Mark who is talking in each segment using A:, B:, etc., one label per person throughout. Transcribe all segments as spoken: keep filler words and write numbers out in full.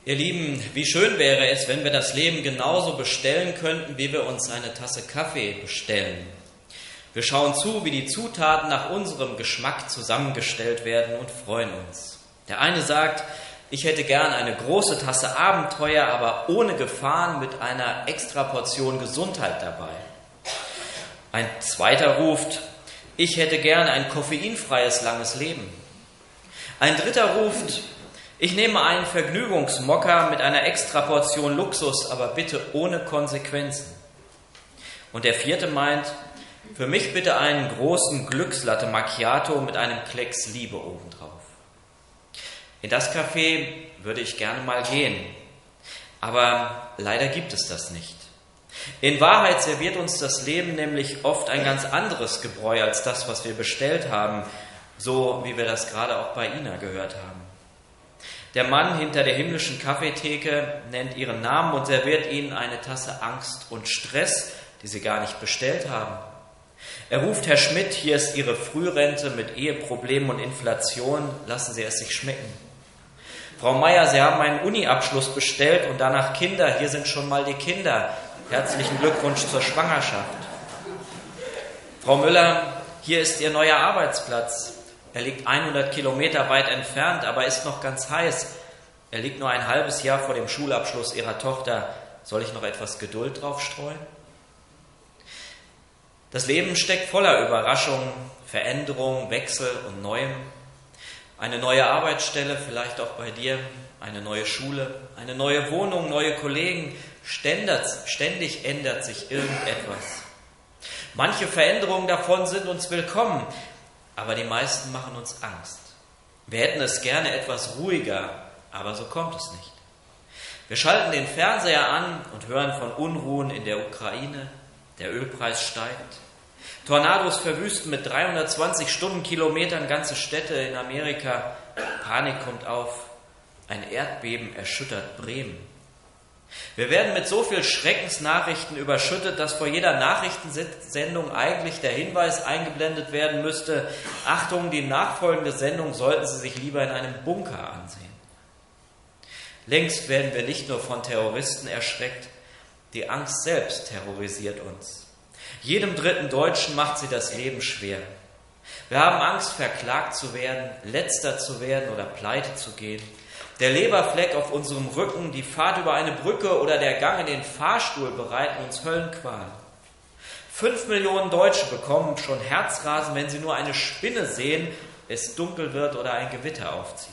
A: Ihr Lieben, wie schön wäre es, wenn wir das Leben genauso bestellen könnten, wie wir uns eine Tasse Kaffee bestellen. Wir schauen zu, wie die Zutaten nach unserem Geschmack zusammengestellt werden und freuen uns. Der eine sagt, ich hätte gern eine große Tasse Abenteuer, aber ohne Gefahren mit einer extra Portion Gesundheit dabei. Ein zweiter ruft, ich hätte gern ein koffeinfreies langes Leben. Ein dritter ruft, ich nehme einen Vergnügungsmokka mit einer extra Portion Luxus, aber bitte ohne Konsequenzen. Und der vierte meint, für mich bitte einen großen Glückslatte Macchiato mit einem Klecks Liebe obendrauf. In das Café würde ich gerne mal gehen, aber leider gibt es das nicht. In Wahrheit serviert uns das Leben nämlich oft ein ganz anderes Gebräu als das, was wir bestellt haben, so wie wir das gerade auch bei Ina gehört haben. Der Mann hinter der himmlischen Kaffeetheke nennt ihren Namen und serviert ihnen eine Tasse Angst und Stress, die sie gar nicht bestellt haben. Er ruft, Herr Schmidt, hier ist Ihre Frührente mit Eheproblemen und Inflation, lassen Sie es sich schmecken. Frau Meier, Sie haben einen Uni-Abschluss bestellt und danach Kinder, hier sind schon mal die Kinder. Herzlichen Glückwunsch zur Schwangerschaft. Frau Müller, hier ist Ihr neuer Arbeitsplatz. Er liegt hundert Kilometer weit entfernt, aber ist noch ganz heiß. Er liegt nur ein halbes Jahr vor dem Schulabschluss Ihrer Tochter. Soll ich noch etwas Geduld drauf streuen? Das Leben steckt voller Überraschungen, Veränderungen, Wechsel und Neuem. Eine neue Arbeitsstelle, vielleicht auch bei dir, eine neue Schule, eine neue Wohnung, neue Kollegen. Ständig ändert sich irgendetwas. Manche Veränderungen davon sind uns willkommen, aber die meisten machen uns Angst. Wir hätten es gerne etwas ruhiger, aber so kommt es nicht. Wir schalten den Fernseher an und hören von Unruhen in der Ukraine. Der Ölpreis steigt. Tornados verwüsten mit dreihundertzwanzig Stundenkilometern ganze Städte in Amerika. Panik kommt auf. Ein Erdbeben erschüttert Bremen. Wir werden mit so viel Schreckensnachrichten überschüttet, dass vor jeder Nachrichtensendung eigentlich der Hinweis eingeblendet werden müsste, Achtung, die nachfolgende Sendung sollten Sie sich lieber in einem Bunker ansehen. Längst werden wir nicht nur von Terroristen erschreckt, die Angst selbst terrorisiert uns. Jedem dritten Deutschen macht sie das Leben schwer. Wir haben Angst, verklagt zu werden, letzter zu werden oder pleite zu gehen. Der Leberfleck auf unserem Rücken, die Fahrt über eine Brücke oder der Gang in den Fahrstuhl bereiten uns Höllenqualen. Fünf Millionen Deutsche bekommen schon Herzrasen, wenn sie nur eine Spinne sehen, es dunkel wird oder ein Gewitter aufzieht.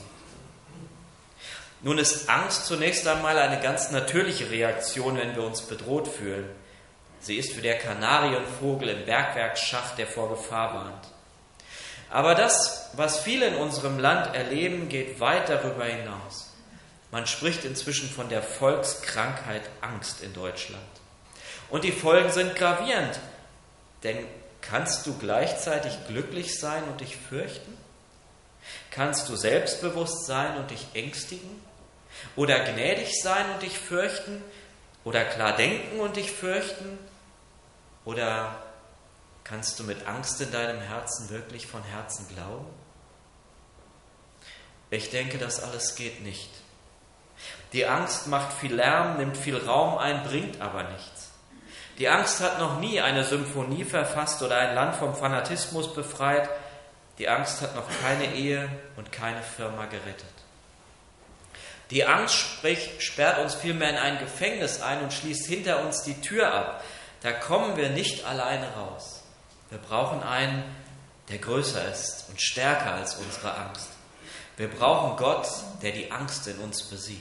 A: Nun ist Angst zunächst einmal eine ganz natürliche Reaktion, wenn wir uns bedroht fühlen. Sie ist wie der Kanarienvogel im Bergwerksschacht, der vor Gefahr warnt. Aber das, was viele in unserem Land erleben, geht weit darüber hinaus. Man spricht inzwischen von der Volkskrankheit Angst in Deutschland. Und die Folgen sind gravierend. Denn kannst du gleichzeitig glücklich sein und dich fürchten? Kannst du selbstbewusst sein und dich ängstigen? Oder gnädig sein und dich fürchten? Oder klar denken und dich fürchten? Oder kannst du mit Angst in deinem Herzen wirklich von Herzen glauben? Ich denke, das alles geht nicht. Die Angst macht viel Lärm, nimmt viel Raum ein, bringt aber nichts. Die Angst hat noch nie eine Symphonie verfasst oder ein Land vom Fanatismus befreit. Die Angst hat noch keine Ehe und keine Firma gerettet. Die Angst sprich, sperrt uns vielmehr in ein Gefängnis ein und schließt hinter uns die Tür ab. Da kommen wir nicht alleine raus. Wir brauchen einen, der größer ist und stärker als unsere Angst. Wir brauchen Gott, der die Angst in uns besiegt.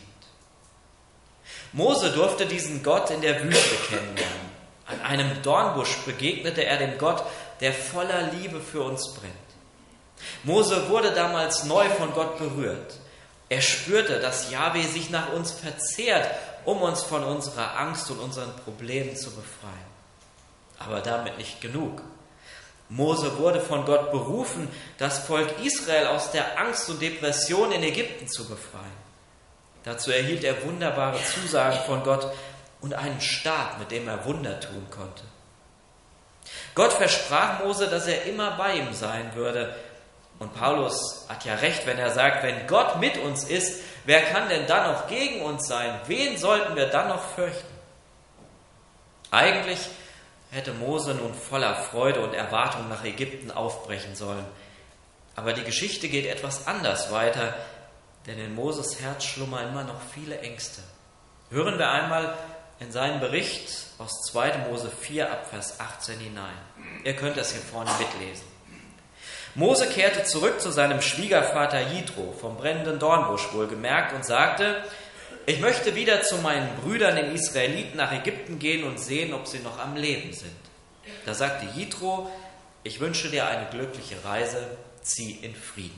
A: Mose durfte diesen Gott in der Wüste kennenlernen. An einem Dornbusch begegnete er dem Gott, der voller Liebe für uns brennt. Mose wurde damals neu von Gott berührt. Er spürte, dass Jahwe sich nach uns verzehrt, um uns von unserer Angst und unseren Problemen zu befreien. Aber damit nicht genug. Mose wurde von Gott berufen, das Volk Israel aus der Angst und Depression in Ägypten zu befreien. Dazu erhielt er wunderbare Zusagen von Gott und einen Stab, mit dem er Wunder tun konnte. Gott versprach Mose, dass er immer bei ihm sein würde. Und Paulus hat ja recht, wenn er sagt, wenn Gott mit uns ist, Wer kann denn dann noch gegen uns sein? Wen sollten wir dann noch fürchten? Eigentlich hätte Mose nun voller Freude und Erwartung nach Ägypten aufbrechen sollen. Aber die Geschichte geht etwas anders weiter, denn in Moses Herz schlummern immer noch viele Ängste. Hören wir einmal in seinen Bericht aus zweiter Mose vier ab Vers achtzehn hinein. Ihr könnt das hier vorne mitlesen. Mose kehrte zurück zu seinem Schwiegervater Jitro, vom brennenden Dornbusch wohlgemerkt, und sagte: Ich möchte wieder zu meinen Brüdern, den Israeliten, nach Ägypten gehen und sehen, ob sie noch am Leben sind. Da sagte Jitro: Ich wünsche dir eine glückliche Reise, zieh in Frieden.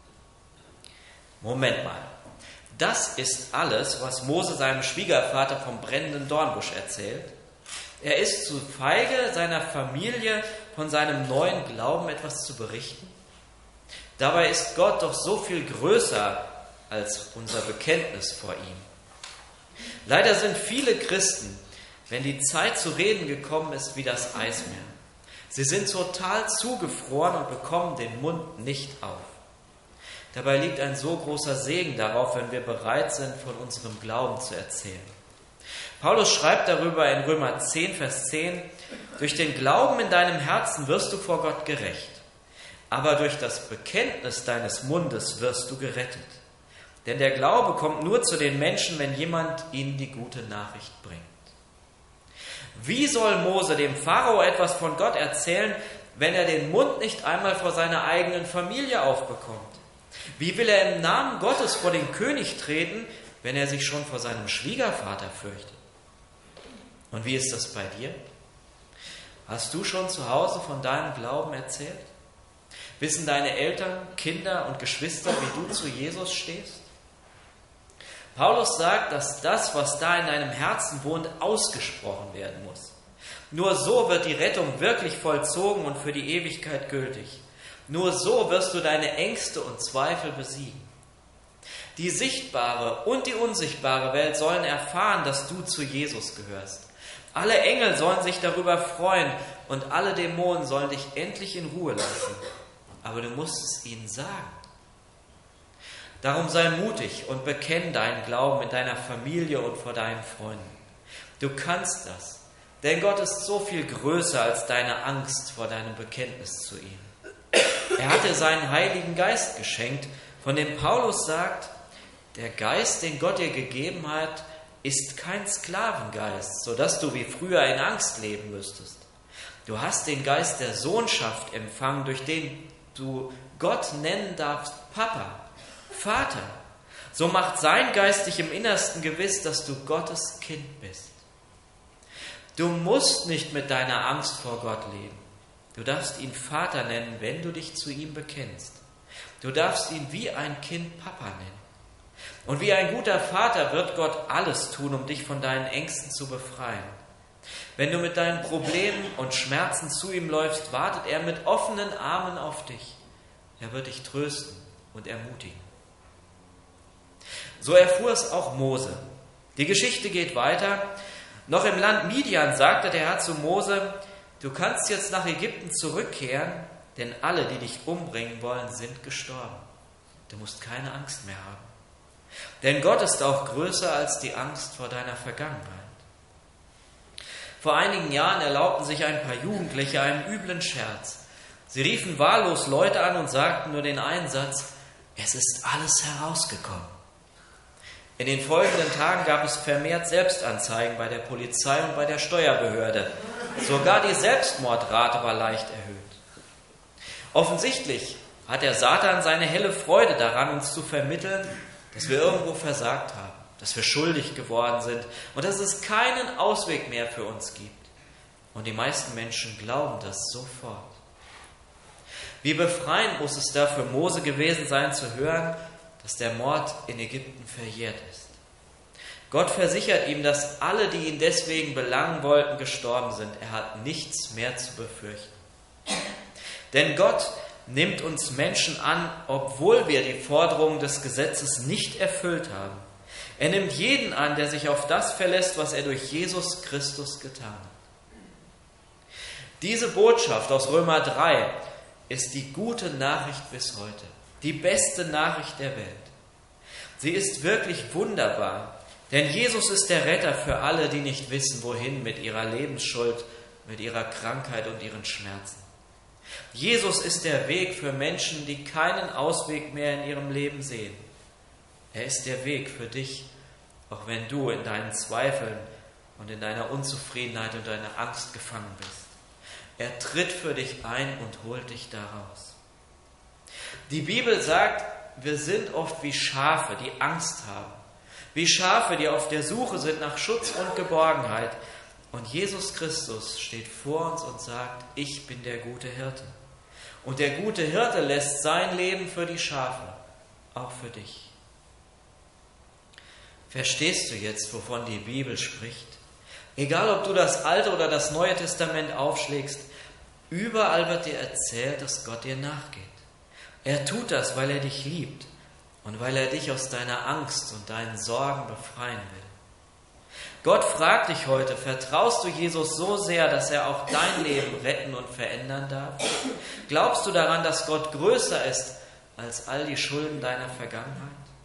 A: Moment mal, das ist alles, was Mose seinem Schwiegervater vom brennenden Dornbusch erzählt? Er ist zu feige, seiner Familie von seinem neuen Glauben etwas zu berichten? Dabei ist Gott doch so viel größer als unser Bekenntnis vor ihm. Leider sind viele Christen, wenn die Zeit zu reden gekommen ist, wie das Eismeer. Sie sind total zugefroren und bekommen den Mund nicht auf. Dabei liegt ein so großer Segen darauf, wenn wir bereit sind, von unserem Glauben zu erzählen. Paulus schreibt darüber in Römer zehn, Vers zehn: Durch den Glauben in deinem Herzen wirst du vor Gott gerecht, aber durch das Bekenntnis deines Mundes wirst du gerettet. Denn der Glaube kommt nur zu den Menschen, wenn jemand ihnen die gute Nachricht bringt. Wie soll Mose dem Pharao etwas von Gott erzählen, wenn er den Mund nicht einmal vor seiner eigenen Familie aufbekommt? Wie will er im Namen Gottes vor den König treten, wenn er sich schon vor seinem Schwiegervater fürchtet? Und wie ist das bei dir? Hast du schon zu Hause von deinem Glauben erzählt? Wissen deine Eltern, Kinder und Geschwister, wie du zu Jesus stehst? Paulus sagt, dass das, was da in deinem Herzen wohnt, ausgesprochen werden muss. Nur so wird die Rettung wirklich vollzogen und für die Ewigkeit gültig. Nur so wirst du deine Ängste und Zweifel besiegen. Die sichtbare und die unsichtbare Welt sollen erfahren, dass du zu Jesus gehörst. Alle Engel sollen sich darüber freuen und alle Dämonen sollen dich endlich in Ruhe lassen. Aber du musst es ihnen sagen. Darum sei mutig und bekenn deinen Glauben in deiner Familie und vor deinen Freunden. Du kannst das, denn Gott ist so viel größer als deine Angst vor deinem Bekenntnis zu ihm. Er hat dir seinen Heiligen Geist geschenkt, von dem Paulus sagt: Der Geist, den Gott dir gegeben hat, ist kein Sklavengeist, sodass du wie früher in Angst leben müsstest. Du hast den Geist der Sohnschaft empfangen, durch den du Gott nennen darfst Papa, Vater. So macht sein Geist dich im Innersten gewiss, dass du Gottes Kind bist. Du musst nicht mit deiner Angst vor Gott leben. Du darfst ihn Vater nennen, wenn du dich zu ihm bekennst. Du darfst ihn wie ein Kind Papa nennen. Und wie ein guter Vater wird Gott alles tun, um dich von deinen Ängsten zu befreien. Wenn du mit deinen Problemen und Schmerzen zu ihm läufst, wartet er mit offenen Armen auf dich. Er wird dich trösten und ermutigen. So erfuhr es auch Mose. Die Geschichte geht weiter. Noch im Land Midian sagte der Herr zu Mose: Du kannst jetzt nach Ägypten zurückkehren, denn alle, die dich umbringen wollen, sind gestorben. Du musst keine Angst mehr haben. Denn Gott ist auch größer als die Angst vor deiner Vergangenheit. Vor einigen Jahren erlaubten sich ein paar Jugendliche einen üblen Scherz. Sie riefen wahllos Leute an und sagten nur den einen Satz: Es ist alles herausgekommen. In den folgenden Tagen gab es vermehrt Selbstanzeigen bei der Polizei und bei der Steuerbehörde. Sogar die Selbstmordrate war leicht erhöht. Offensichtlich hat der Satan seine helle Freude daran, uns zu vermitteln, dass wir irgendwo versagt haben, dass wir schuldig geworden sind und dass es keinen Ausweg mehr für uns gibt. Und die meisten Menschen glauben das sofort. Wie befreiend muss es da für Mose gewesen sein, zu hören, dass der Mord in Ägypten verjährt ist. Gott versichert ihm, dass alle, die ihn deswegen belangen wollten, gestorben sind. Er hat nichts mehr zu befürchten. Denn Gott nimmt uns Menschen an, obwohl wir die Forderungen des Gesetzes nicht erfüllt haben. Er nimmt jeden an, der sich auf das verlässt, was er durch Jesus Christus getan hat. Diese Botschaft aus Römer drei ist die gute Nachricht bis heute, die beste Nachricht der Welt. Sie ist wirklich wunderbar, denn Jesus ist der Retter für alle, die nicht wissen, wohin mit ihrer Lebensschuld, mit ihrer Krankheit und ihren Schmerzen. Jesus ist der Weg für Menschen, die keinen Ausweg mehr in ihrem Leben sehen. Er ist der Weg für dich, auch wenn du in deinen Zweifeln und in deiner Unzufriedenheit und deiner Angst gefangen bist. Er tritt für dich ein und holt dich daraus. Die Bibel sagt, wir sind oft wie Schafe, die Angst haben. Wie Schafe, die auf der Suche sind nach Schutz und Geborgenheit. Und Jesus Christus steht vor uns und sagt, ich bin der gute Hirte. Und der gute Hirte lässt sein Leben für die Schafe, auch für dich. Verstehst du jetzt, wovon die Bibel spricht? Egal, ob du das Alte oder das Neue Testament aufschlägst, überall wird dir erzählt, dass Gott dir nachgeht. Er tut das, weil er dich liebt und weil er dich aus deiner Angst und deinen Sorgen befreien will. Gott fragt dich heute, vertraust du Jesus so sehr, dass er auch dein Leben retten und verändern darf? Glaubst du daran, dass Gott größer ist als all die Schulden deiner Vergangenheit?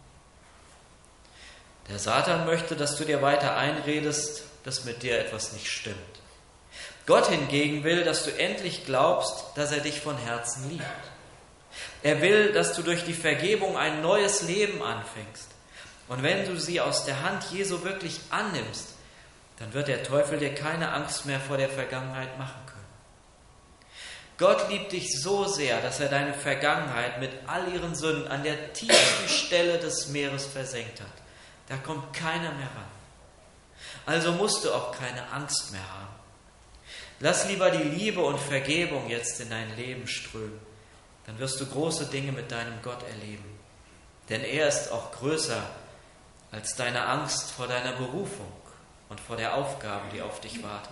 A: Der Satan möchte, dass du dir weiter einredest, dass mit dir etwas nicht stimmt. Gott hingegen will, dass du endlich glaubst, dass er dich von Herzen liebt. Er will, dass du durch die Vergebung ein neues Leben anfängst. Und wenn du sie aus der Hand Jesu wirklich annimmst, dann wird der Teufel dir keine Angst mehr vor der Vergangenheit machen können. Gott liebt dich so sehr, dass er deine Vergangenheit mit all ihren Sünden an der tiefsten Stelle des Meeres versenkt hat. Da kommt keiner mehr ran. Also musst du auch keine Angst mehr haben. Lass lieber die Liebe und Vergebung jetzt in dein Leben strömen. Dann wirst du große Dinge mit deinem Gott erleben. Denn er ist auch größer als deine Angst vor deiner Berufung und vor der Aufgabe, die auf dich wartet.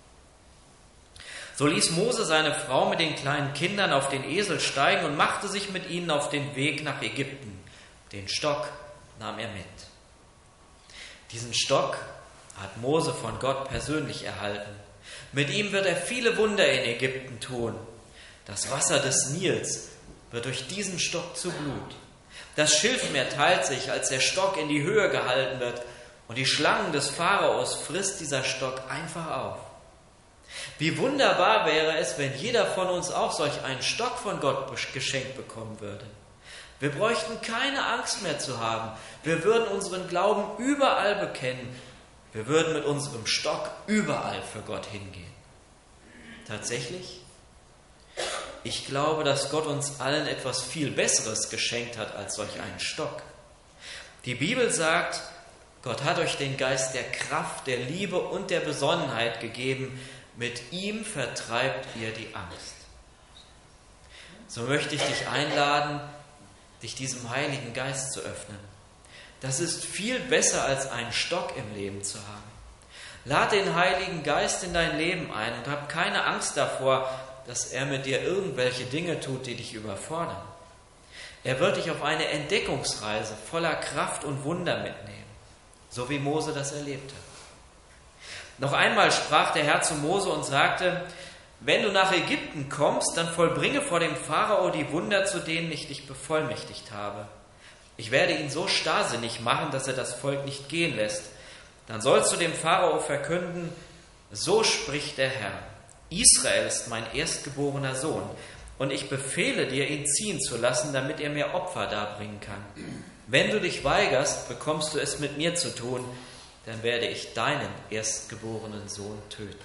A: So ließ Mose seine Frau mit den kleinen Kindern auf den Esel steigen und machte sich mit ihnen auf den Weg nach Ägypten. Den Stock nahm er mit. Diesen Stock hat Mose von Gott persönlich erhalten. Mit ihm wird er viele Wunder in Ägypten tun. Das Wasser des Nils wird durch diesen Stock zu Blut. Das Schilfmeer teilt sich, als der Stock in die Höhe gehalten wird, und die Schlangen des Pharaos frisst dieser Stock einfach auf. Wie wunderbar wäre es, wenn jeder von uns auch solch einen Stock von Gott geschenkt bekommen würde. Wir bräuchten keine Angst mehr zu haben. Wir würden unseren Glauben überall bekennen. Wir würden mit unserem Stock überall für Gott hingehen. Tatsächlich? Ich glaube, dass Gott uns allen etwas viel Besseres geschenkt hat als solch einen Stock. Die Bibel sagt, Gott hat euch den Geist der Kraft, der Liebe und der Besonnenheit gegeben. Mit ihm vertreibt ihr die Angst. So möchte ich dich einladen, dich diesem Heiligen Geist zu öffnen. Das ist viel besser, als einen Stock im Leben zu haben. Lad den Heiligen Geist in dein Leben ein und hab keine Angst davor, dass er mit dir irgendwelche Dinge tut, die dich überfordern. Er wird dich auf eine Entdeckungsreise voller Kraft und Wunder mitnehmen, so wie Mose das erlebt hat. Noch einmal sprach der Herr zu Mose und sagte, wenn du nach Ägypten kommst, dann vollbringe vor dem Pharao die Wunder, zu denen ich dich bevollmächtigt habe. Ich werde ihn so starrsinnig machen, dass er das Volk nicht gehen lässt. Dann sollst du dem Pharao verkünden, so spricht der Herr. Israel ist mein erstgeborener Sohn, und ich befehle dir, ihn ziehen zu lassen, damit er mir Opfer darbringen kann. Wenn du dich weigerst, bekommst du es mit mir zu tun, dann werde ich deinen erstgeborenen Sohn töten.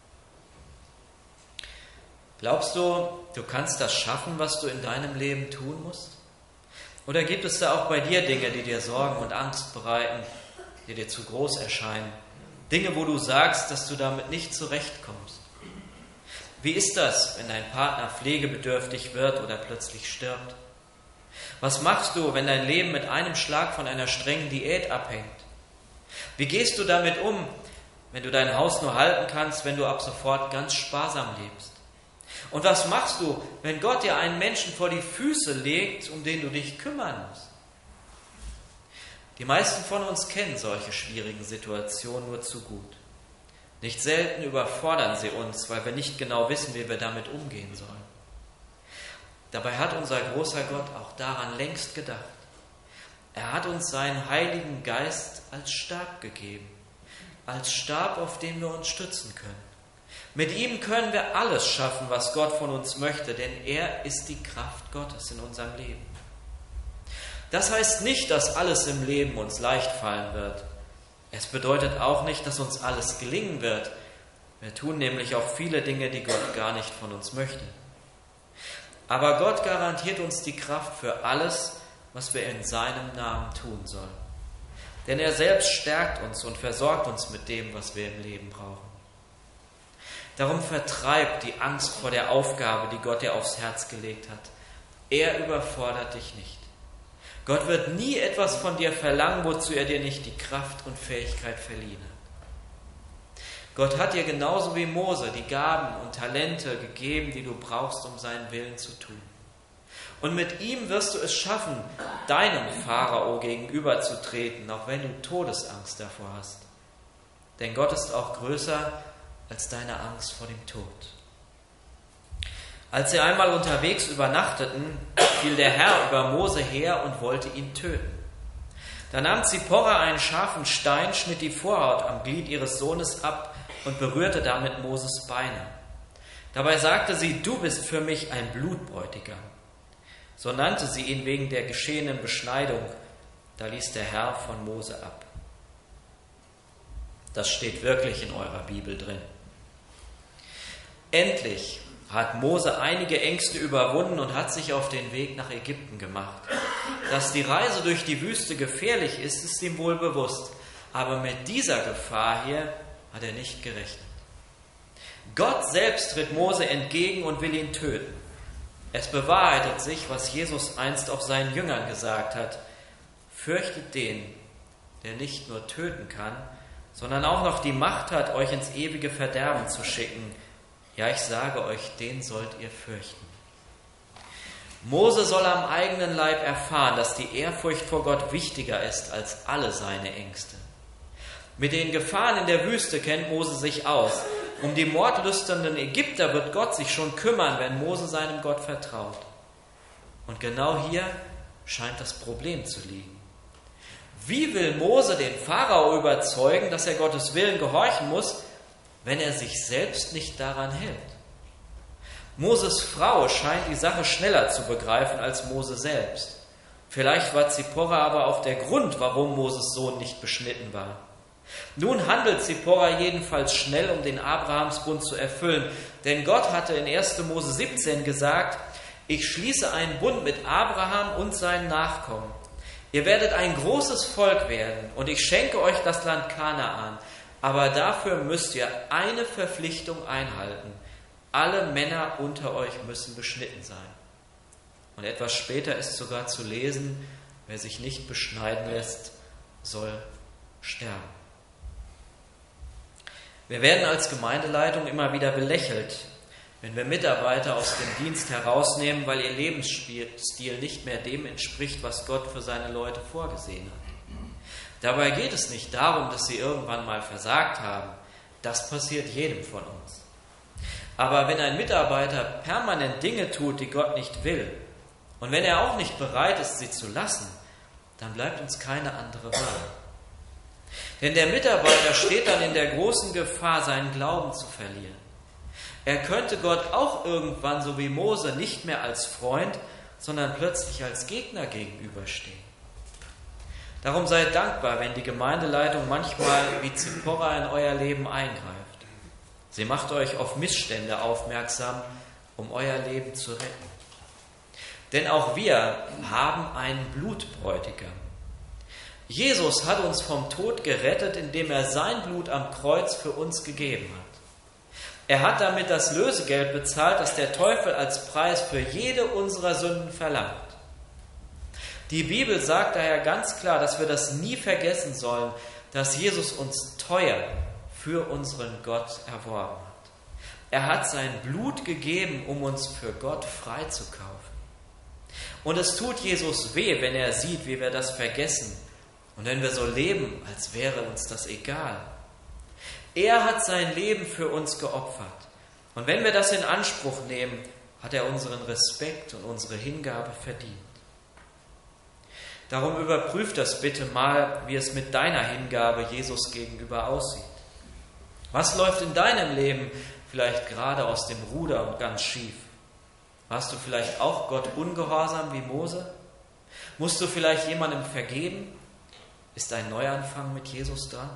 A: Glaubst du, du kannst das schaffen, was du in deinem Leben tun musst? Oder gibt es da auch bei dir Dinge, die dir Sorgen und Angst bereiten, die dir zu groß erscheinen? Dinge, wo du sagst, dass du damit nicht zurechtkommst? Wie ist das, wenn dein Partner pflegebedürftig wird oder plötzlich stirbt? Was machst du, wenn dein Leben mit einem Schlag von einer strengen Diät abhängt? Wie gehst du damit um, wenn du dein Haus nur halten kannst, wenn du ab sofort ganz sparsam lebst? Und was machst du, wenn Gott dir einen Menschen vor die Füße legt, um den du dich kümmern musst? Die meisten von uns kennen solche schwierigen Situationen nur zu gut. Nicht selten überfordern sie uns, weil wir nicht genau wissen, wie wir damit umgehen sollen. Dabei hat unser großer Gott auch daran längst gedacht. Er hat uns seinen Heiligen Geist als Stab gegeben, als Stab, auf den wir uns stützen können. Mit ihm können wir alles schaffen, was Gott von uns möchte, denn er ist die Kraft Gottes in unserem Leben. Das heißt nicht, dass alles im Leben uns leicht fallen wird. Es bedeutet auch nicht, dass uns alles gelingen wird. Wir tun nämlich auch viele Dinge, die Gott gar nicht von uns möchte. Aber Gott garantiert uns die Kraft für alles, was wir in seinem Namen tun sollen. Denn er selbst stärkt uns und versorgt uns mit dem, was wir im Leben brauchen. Darum vertreib die Angst vor der Aufgabe, die Gott dir aufs Herz gelegt hat. Er überfordert dich nicht. Gott wird nie etwas von dir verlangen, wozu er dir nicht die Kraft und Fähigkeit verliehen hat. Gott hat dir genauso wie Mose die Gaben und Talente gegeben, die du brauchst, um seinen Willen zu tun. Und mit ihm wirst du es schaffen, deinem Pharao gegenüberzutreten, auch wenn du Todesangst davor hast. Denn Gott ist auch größer als deine Angst vor dem Tod. Als sie einmal unterwegs übernachteten, fiel der Herr über Mose her und wollte ihn töten. Da nahm Zipporah einen scharfen Stein, schnitt die Vorhaut am Glied ihres Sohnes ab und berührte damit Moses Beine. Dabei sagte sie, du bist für mich ein Blutbräutigam. So nannte sie ihn wegen der geschehenen Beschneidung. Da ließ der Herr von Mose ab. Das steht wirklich in eurer Bibel drin. Endlich hat Mose einige Ängste überwunden und hat sich auf den Weg nach Ägypten gemacht. Dass die Reise durch die Wüste gefährlich ist, ist ihm wohl bewusst. Aber mit dieser Gefahr hier hat er nicht gerechnet. Gott selbst tritt Mose entgegen und will ihn töten. Es bewahrheitet sich, was Jesus einst auch seinen Jüngern gesagt hat. Fürchtet den, der nicht nur töten kann, sondern auch noch die Macht hat, euch ins ewige Verderben zu schicken. Ja, ich sage euch, den sollt ihr fürchten. Mose soll am eigenen Leib erfahren, dass die Ehrfurcht vor Gott wichtiger ist als alle seine Ängste. Mit den Gefahren in der Wüste kennt Mose sich aus. Um die mordlüsternden Ägypter wird Gott sich schon kümmern, wenn Mose seinem Gott vertraut. Und genau hier scheint das Problem zu liegen. Wie will Mose den Pharao überzeugen, dass er Gottes Willen gehorchen muss, wenn er sich selbst nicht daran hält? Moses Frau scheint die Sache schneller zu begreifen als Mose selbst. Vielleicht war Zipporah aber auch der Grund, warum Moses Sohn nicht beschnitten war. Nun handelt Zipporah jedenfalls schnell, um den Abrahamsbund zu erfüllen. Denn Gott hatte in erster Mose siebzehn gesagt, ich schließe einen Bund mit Abraham und seinen Nachkommen. Ihr werdet ein großes Volk werden und ich schenke euch das Land Kanaan. Aber dafür müsst ihr eine Verpflichtung einhalten. Alle Männer unter euch müssen beschnitten sein. Und etwas später ist sogar zu lesen, wer sich nicht beschneiden lässt, soll sterben. Wir werden als Gemeindeleitung immer wieder belächelt, wenn wir Mitarbeiter aus dem Dienst herausnehmen, weil ihr Lebensstil nicht mehr dem entspricht, was Gott für seine Leute vorgesehen hat. Dabei geht es nicht darum, dass sie irgendwann mal versagt haben. Das passiert jedem von uns. Aber wenn ein Mitarbeiter permanent Dinge tut, die Gott nicht will, und wenn er auch nicht bereit ist, sie zu lassen, dann bleibt uns keine andere Wahl. Denn der Mitarbeiter steht dann in der großen Gefahr, seinen Glauben zu verlieren. Er könnte Gott auch irgendwann, so wie Mose, nicht mehr als Freund, sondern plötzlich als Gegner gegenüberstehen. Darum seid dankbar, wenn die Gemeindeleitung manchmal wie Zipporah in euer Leben eingreift. Sie macht euch auf Missstände aufmerksam, um euer Leben zu retten. Denn auch wir haben einen Blutbräutigam. Jesus hat uns vom Tod gerettet, indem er sein Blut am Kreuz für uns gegeben hat. Er hat damit das Lösegeld bezahlt, das der Teufel als Preis für jede unserer Sünden verlangt. Die Bibel sagt daher ganz klar, dass wir das nie vergessen sollen, dass Jesus uns teuer für unseren Gott erworben hat. Er hat sein Blut gegeben, um uns für Gott freizukaufen. Und es tut Jesus weh, wenn er sieht, wie wir das vergessen und wenn wir so leben, als wäre uns das egal. Er hat sein Leben für uns geopfert. Und wenn wir das in Anspruch nehmen, hat er unseren Respekt und unsere Hingabe verdient. Darum überprüf das bitte mal, wie es mit deiner Hingabe Jesus gegenüber aussieht. Was läuft in deinem Leben vielleicht gerade aus dem Ruder und ganz schief? Warst du vielleicht auch Gott ungehorsam wie Mose? Musst du vielleicht jemandem vergeben? Ist ein Neuanfang mit Jesus dran?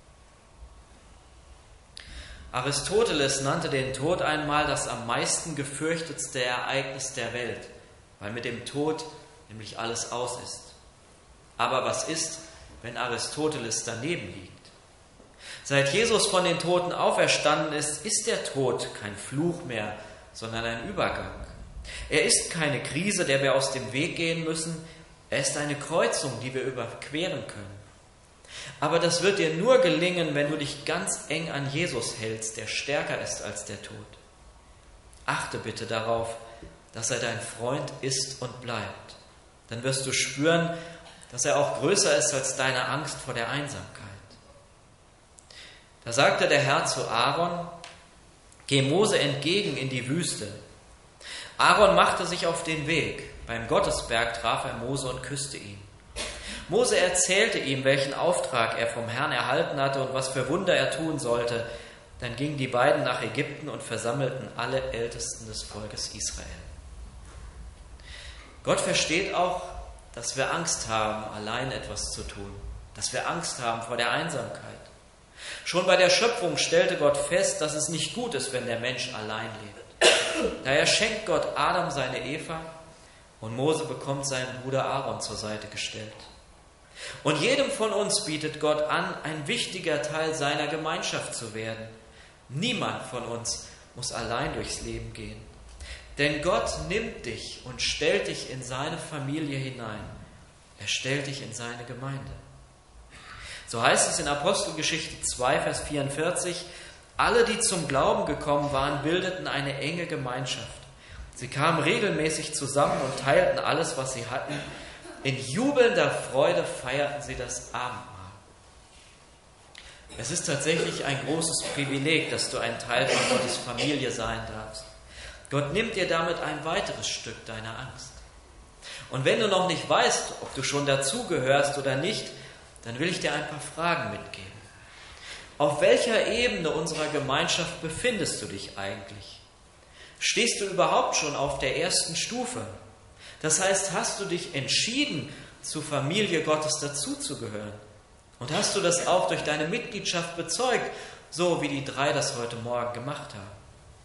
A: Aristoteles nannte den Tod einmal das am meisten gefürchtetste Ereignis der Welt, weil mit dem Tod nämlich alles aus ist. Aber was ist, wenn Aristoteles daneben liegt? Seit Jesus von den Toten auferstanden ist, ist der Tod kein Fluch mehr, sondern ein Übergang. Er ist keine Krise, der wir aus dem Weg gehen müssen. Er ist eine Kreuzung, die wir überqueren können. Aber das wird dir nur gelingen, wenn du dich ganz eng an Jesus hältst, der stärker ist als der Tod. Achte bitte darauf, dass er dein Freund ist und bleibt. Dann wirst du spüren, dass er auch größer ist als deine Angst vor der Einsamkeit. Da sagte der Herr zu Aaron: Geh Mose entgegen in die Wüste. Aaron machte sich auf den Weg. Beim Gottesberg traf er Mose und küsste ihn. Mose erzählte ihm, welchen Auftrag er vom Herrn erhalten hatte und was für Wunder er tun sollte. Dann gingen die beiden nach Ägypten und versammelten alle Ältesten des Volkes Israel. Gott versteht auch, dass wir Angst haben, allein etwas zu tun, dass wir Angst haben vor der Einsamkeit. Schon bei der Schöpfung stellte Gott fest, dass es nicht gut ist, wenn der Mensch allein lebt. Daher schenkt Gott Adam seine Eva und Mose bekommt seinen Bruder Aaron zur Seite gestellt. Und jedem von uns bietet Gott an, ein wichtiger Teil seiner Gemeinschaft zu werden. Niemand von uns muss allein durchs Leben gehen. Denn Gott nimmt dich und stellt dich in seine Familie hinein. Er stellt dich in seine Gemeinde. So heißt es in Apostelgeschichte zwei, Vers vierundvierzig, alle, die zum Glauben gekommen waren, bildeten eine enge Gemeinschaft. Sie kamen regelmäßig zusammen und teilten alles, was sie hatten. In jubelnder Freude feierten sie das Abendmahl. Es ist tatsächlich ein großes Privileg, dass du ein Teil von Gottes Familie sein darfst. Gott nimmt dir damit ein weiteres Stück deiner Angst. Und wenn du noch nicht weißt, ob du schon dazugehörst oder nicht, dann will ich dir ein paar Fragen mitgeben. Auf welcher Ebene unserer Gemeinschaft befindest du dich eigentlich? Stehst du überhaupt schon auf der ersten Stufe? Das heißt, hast du dich entschieden, zur Familie Gottes dazuzugehören? Und hast du das auch durch deine Mitgliedschaft bezeugt, so wie die drei das heute Morgen gemacht haben?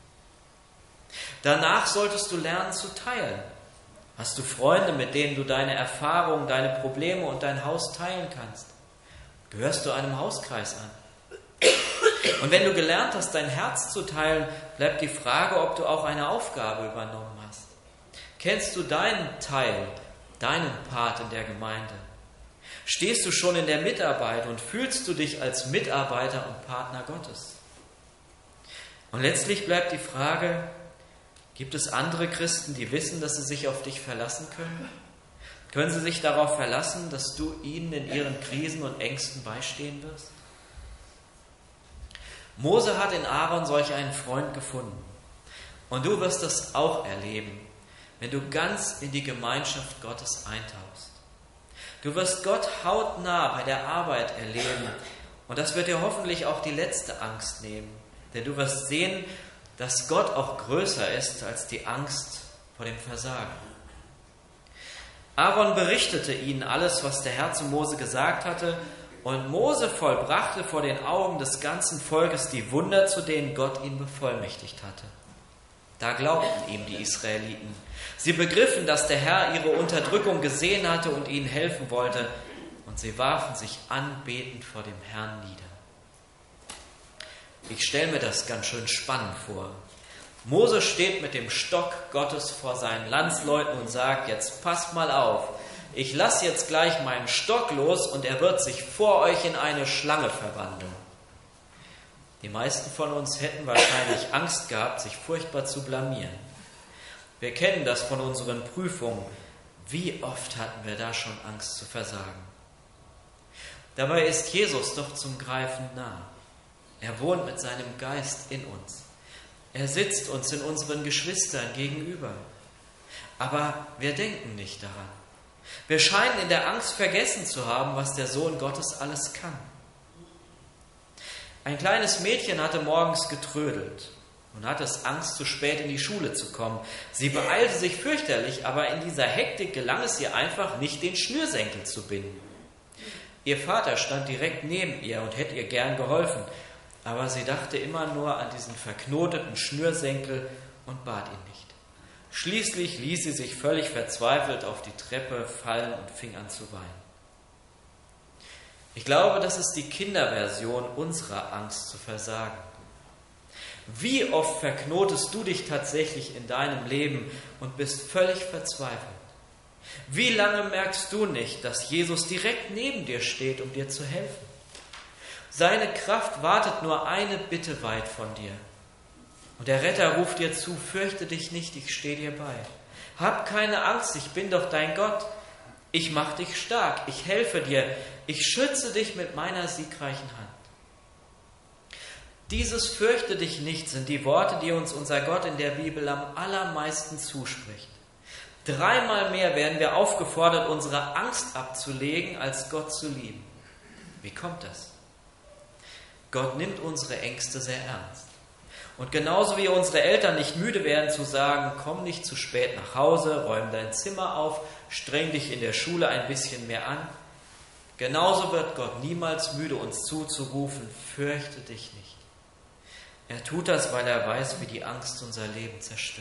A: Danach solltest du lernen zu teilen. Hast du Freunde, mit denen du deine Erfahrungen, deine Probleme und dein Haus teilen kannst? Gehörst du einem Hauskreis an? Und wenn du gelernt hast, dein Herz zu teilen, bleibt die Frage, ob du auch eine Aufgabe übernommen hast. Kennst du deinen Teil, deinen Part in der Gemeinde? Stehst du schon in der Mitarbeit und fühlst du dich als Mitarbeiter und Partner Gottes? Und letztlich bleibt die Frage, gibt es andere Christen, die wissen, dass sie sich auf dich verlassen können? Können sie sich darauf verlassen, dass du ihnen in ihren Krisen und Ängsten beistehen wirst? Mose hat in Aaron solch einen Freund gefunden. Und du wirst das auch erleben, wenn du ganz in die Gemeinschaft Gottes eintauchst. Du wirst Gott hautnah bei der Arbeit erleben. Und das wird dir hoffentlich auch die letzte Angst nehmen. Denn du wirst sehen, dass Gott auch größer ist als die Angst vor dem Versagen. Aaron berichtete ihnen alles, was der Herr zu Mose gesagt hatte, und Mose vollbrachte vor den Augen des ganzen Volkes die Wunder, zu denen Gott ihn bevollmächtigt hatte. Da glaubten ihm die Israeliten. Sie begriffen, dass der Herr ihre Unterdrückung gesehen hatte und ihnen helfen wollte, und sie warfen sich anbetend vor dem Herrn nieder. Ich stelle mir das ganz schön spannend vor. Mose steht mit dem Stock Gottes vor seinen Landsleuten und sagt, jetzt passt mal auf, ich lasse jetzt gleich meinen Stock los und er wird sich vor euch in eine Schlange verwandeln. Die meisten von uns hätten wahrscheinlich Angst gehabt, sich furchtbar zu blamieren. Wir kennen das von unseren Prüfungen. Wie oft hatten wir da schon Angst zu versagen? Dabei ist Jesus doch zum Greifen nah. Er wohnt mit seinem Geist in uns. Er sitzt uns in unseren Geschwistern gegenüber. Aber wir denken nicht daran. Wir scheinen in der Angst vergessen zu haben, was der Sohn Gottes alles kann. Ein kleines Mädchen hatte morgens getrödelt und hatte es Angst, zu spät in die Schule zu kommen. Sie beeilte sich fürchterlich, aber in dieser Hektik gelang es ihr einfach nicht, den Schnürsenkel zu binden. Ihr Vater stand direkt neben ihr und hätte ihr gern geholfen, aber sie dachte immer nur an diesen verknoteten Schnürsenkel und bat ihn nicht. Schließlich ließ sie sich völlig verzweifelt auf die Treppe fallen und fing an zu weinen. Ich glaube, das ist die Kinderversion unserer Angst zu versagen. Wie oft verknotest du dich tatsächlich in deinem Leben und bist völlig verzweifelt? Wie lange merkst du nicht, dass Jesus direkt neben dir steht, um dir zu helfen? Seine Kraft wartet nur eine Bitte weit von dir. Und der Retter ruft dir zu, fürchte dich nicht, ich stehe dir bei. Hab keine Angst, ich bin doch dein Gott. Ich mach dich stark, ich helfe dir, ich schütze dich mit meiner siegreichen Hand. Dieses fürchte dich nicht sind die Worte, die uns unser Gott in der Bibel am allermeisten zuspricht. Dreimal mehr werden wir aufgefordert, unsere Angst abzulegen, als Gott zu lieben. Wie kommt das? Gott nimmt unsere Ängste sehr ernst. Und genauso wie unsere Eltern nicht müde werden zu sagen, komm nicht zu spät nach Hause, räum dein Zimmer auf, streng dich in der Schule ein bisschen mehr an, genauso wird Gott niemals müde, uns zuzurufen, fürchte dich nicht. Er tut das, weil er weiß, wie die Angst unser Leben zerstört.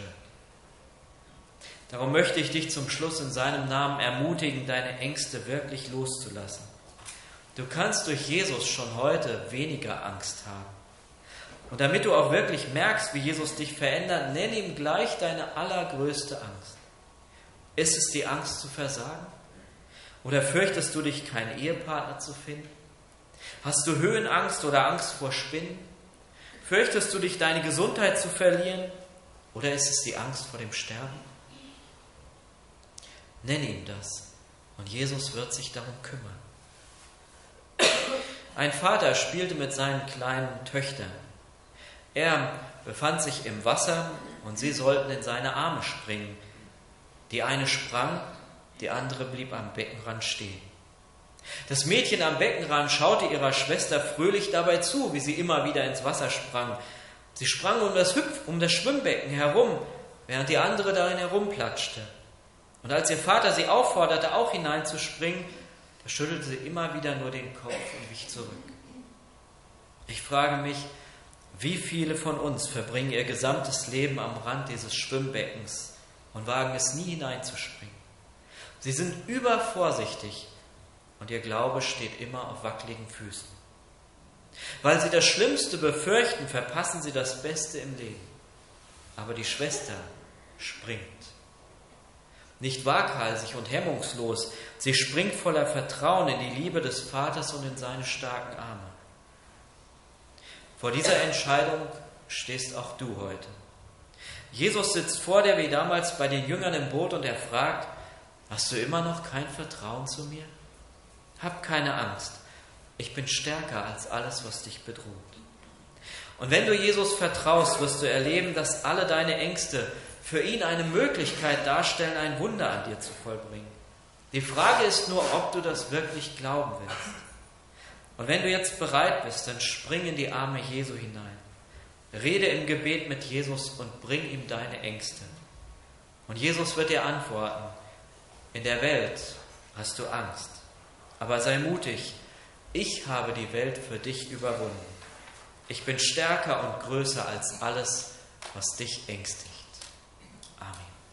A: Darum möchte ich dich zum Schluss in seinem Namen ermutigen, deine Ängste wirklich loszulassen. Du kannst durch Jesus schon heute weniger Angst haben. Und damit du auch wirklich merkst, wie Jesus dich verändert, nenn ihm gleich deine allergrößte Angst. Ist es die Angst zu versagen? Oder fürchtest du dich, keinen Ehepartner zu finden? Hast du Höhenangst oder Angst vor Spinnen? Fürchtest du dich, deine Gesundheit zu verlieren? Oder ist es die Angst vor dem Sterben? Nenn ihm das und Jesus wird sich darum kümmern. Ein Vater spielte mit seinen kleinen Töchtern. Er befand sich im Wasser und sie sollten in seine Arme springen. Die eine sprang, die andere blieb am Beckenrand stehen. Das Mädchen am Beckenrand schaute ihrer Schwester fröhlich dabei zu, wie sie immer wieder ins Wasser sprang. Sie sprang um das, Hüpf, um das Schwimmbecken herum, während die andere darin herumplatschte. Und als ihr Vater sie aufforderte, auch hineinzuspringen, da schüttelte sie immer wieder nur den Kopf und wich zurück. Ich frage mich, wie viele von uns verbringen ihr gesamtes Leben am Rand dieses Schwimmbeckens und wagen es nie hineinzuspringen. Sie sind übervorsichtig und ihr Glaube steht immer auf wackeligen Füßen. Weil sie das Schlimmste befürchten, verpassen sie das Beste im Leben. Aber die Schwester springt. Nicht waghalsig und hemmungslos, sie springt voller Vertrauen in die Liebe des Vaters und in seine starken Arme. Vor dieser Entscheidung stehst auch du heute. Jesus sitzt vor dir wie damals bei den Jüngern im Boot und er fragt, hast du immer noch kein Vertrauen zu mir? Hab keine Angst, ich bin stärker als alles, was dich bedroht. Und wenn du Jesus vertraust, wirst du erleben, dass alle deine Ängste für ihn eine Möglichkeit darstellen, ein Wunder an dir zu vollbringen. Die Frage ist nur, ob du das wirklich glauben willst. Und wenn du jetzt bereit bist, dann spring in die Arme Jesu hinein. Rede im Gebet mit Jesus und bring ihm deine Ängste. Und Jesus wird dir antworten, in der Welt hast du Angst, aber sei mutig, ich habe die Welt für dich überwunden. Ich bin stärker und größer als alles, was dich ängstigt. Amen.